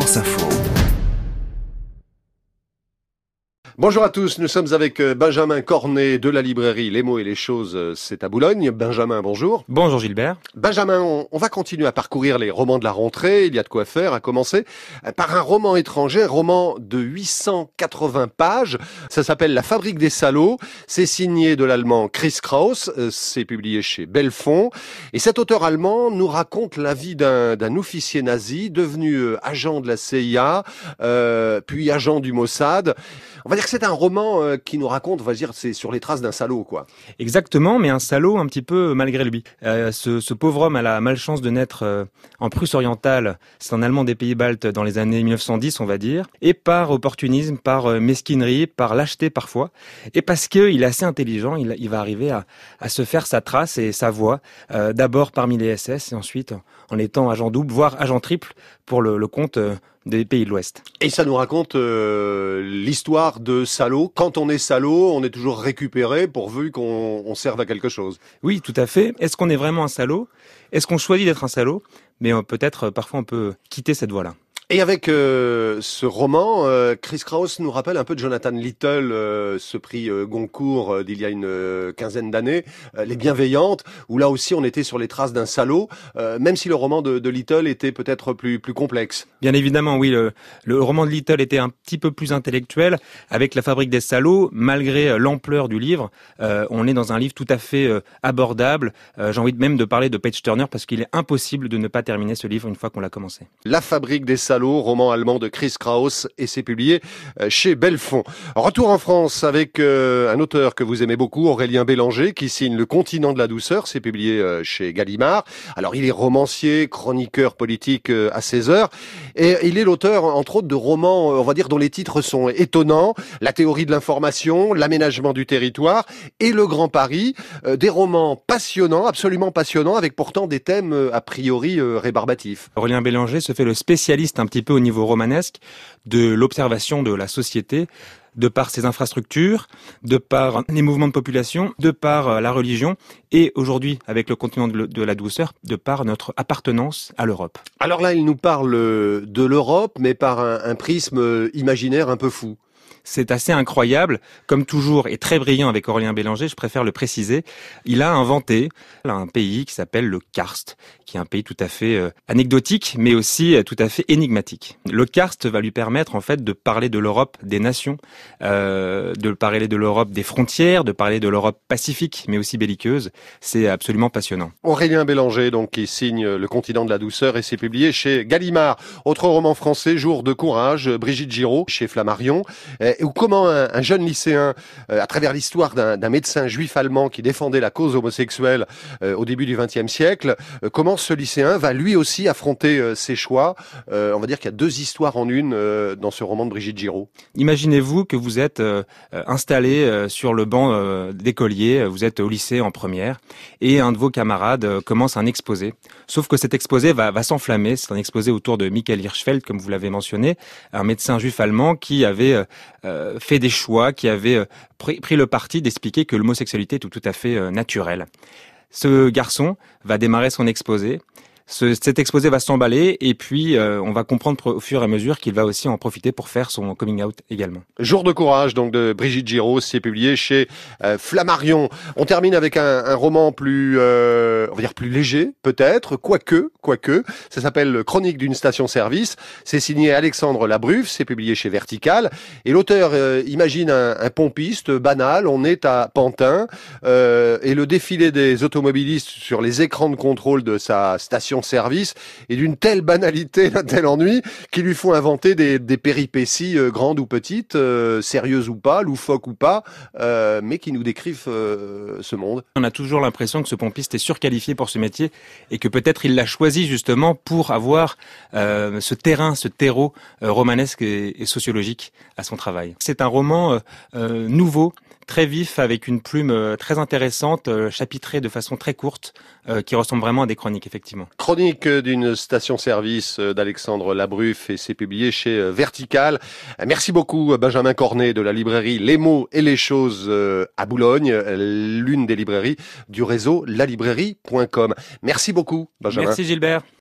France Info. Bonjour à tous, nous sommes avec Benjamin Cornet de la librairie Les mots et les choses, c'est à Boulogne. Benjamin, bonjour. Bonjour Gilbert. Benjamin, on va continuer à parcourir les romans de la rentrée, il y a de quoi faire, à commencer par un roman étranger, un roman de 880 pages. Ça s'appelle La fabrique des salauds, c'est signé de l'allemand Chris Kraus, c'est publié chez Belfond. Et cet auteur allemand nous raconte la vie d'un officier nazi devenu agent de la CIA, puis agent du Mossad. On va dire que c'est un roman qui nous raconte, on va dire, c'est sur les traces d'un salaud, quoi. Exactement, mais un salaud un petit peu malgré lui. Ce pauvre homme a la malchance de naître en Prusse orientale, c'est un Allemand des pays baltes dans les années 1910, on va dire, et par opportunisme, par mesquinerie, par lâcheté parfois, et parce qu'il est assez intelligent, il va arriver à se faire sa trace et sa voix, d'abord parmi les SS et ensuite en étant agent double, voire agent triple pour le compte des pays de l'Ouest. Et ça nous raconte l'histoire de salaud. Quand on est salaud, on est toujours récupéré pourvu qu'on serve à quelque chose. Oui, tout à fait. Est-ce qu'on est vraiment un salaud ? Est-ce qu'on choisit d'être un salaud ? Mais peut-être, parfois, on peut quitter cette voie-là. Et avec ce roman, Chris Kraus nous rappelle un peu de Jonathan Little, ce prix Goncourt d'il y a une quinzaine d'années, Les Bienveillantes, où là aussi on était sur les traces d'un salaud, même si le roman de Little était peut-être plus complexe. Bien évidemment, oui, le roman de Little était un petit peu plus intellectuel. Avec La fabrique des salauds, malgré l'ampleur du livre, on est dans un livre tout à fait abordable. J'ai envie même de parler de Page Turner parce qu'il est impossible de ne pas terminer ce livre une fois qu'on l'a commencé. La fabrique des salauds, roman allemand de Chris Kraus, et c'est publié chez Belfond. Retour en France avec un auteur que vous aimez beaucoup, Aurélien Bélanger, qui signe Le Continent de la douceur, c'est publié chez Gallimard. Alors il est romancier, chroniqueur politique à 16 heures, et il est l'auteur entre autres de romans, on va dire, dont les titres sont étonnants, La théorie de l'information, L'aménagement du territoire et Le Grand Paris, des romans passionnants, absolument passionnants, avec pourtant des thèmes a priori rébarbatifs. Aurélien Bélanger se fait le spécialiste un petit peu au niveau romanesque de l'observation de la société, de par ses infrastructures, de par les mouvements de population, de par la religion, et aujourd'hui, avec le continent de la douceur, de par notre appartenance à l'Europe. Alors là, il nous parle de l'Europe, mais par un prisme imaginaire un peu fou. C'est assez incroyable, comme toujours, et très brillant avec Aurélien Bélanger, je préfère le préciser. Il a inventé un pays qui s'appelle le Karst, qui est un pays tout à fait anecdotique, mais aussi tout à fait énigmatique. Le Karst va lui permettre en fait de parler de l'Europe des nations, de parler de l'Europe des frontières, de parler de l'Europe pacifique, mais aussi belliqueuse. C'est absolument passionnant. Aurélien Bélanger, donc, qui signe Le Continent de la douceur, et c'est publié chez Gallimard. Autre roman français, Jour de courage, Brigitte Giraud, chez Flammarion. Ou comment un jeune lycéen, à travers l'histoire d'un médecin juif allemand qui défendait la cause homosexuelle au début du XXe siècle, comment ce lycéen va lui aussi affronter ses choix. On va dire qu'il y a deux histoires en une dans ce roman de Brigitte Giraud. Imaginez-vous que vous êtes installé sur le banc d'écolier, vous êtes au lycée en première, et un de vos camarades commence un exposé. Sauf que cet exposé va s'enflammer. C'est un exposé autour de Michael Hirschfeld, comme vous l'avez mentionné, un médecin juif allemand qui avait fait des choix, qui avait pris le parti d'expliquer que l'homosexualité était tout à fait naturelle. Ce garçon va démarrer son exposé. Cet exposé va s'emballer et puis on va comprendre au fur et à mesure qu'il va aussi en profiter pour faire son coming out également. Jour de courage, donc, de Brigitte Giraud, c'est publié chez Flammarion. On termine avec un roman plus, on va dire plus léger, peut-être, quoique. Ça s'appelle Chronique d'une station-service. C'est signé Alexandre Labruffe, c'est publié chez Vertical. Et l'auteur imagine un pompiste banal. On est à Pantin et le défilé des automobilistes sur les écrans de contrôle de sa station service et d'une telle banalité, d'un tel ennui, qu'il lui faut inventer des péripéties grandes ou petites, sérieuses ou pas, loufoques ou pas, mais qui nous décrivent ce monde. On a toujours l'impression que ce pompiste est surqualifié pour ce métier et que peut-être il l'a choisi justement pour avoir ce terreau romanesque et sociologique à son travail. C'est un roman nouveau, très vif, avec une plume très intéressante, chapitrée de façon très courte, qui ressemble vraiment à des chroniques, effectivement. Chronique d'une station-service d'Alexandre Labruffe, et c'est publié chez Vertical. Merci beaucoup Benjamin Cornet de la librairie Les mots et les choses à Boulogne, l'une des librairies du réseau lalibrairie.com. Merci beaucoup Benjamin. Merci Gilbert.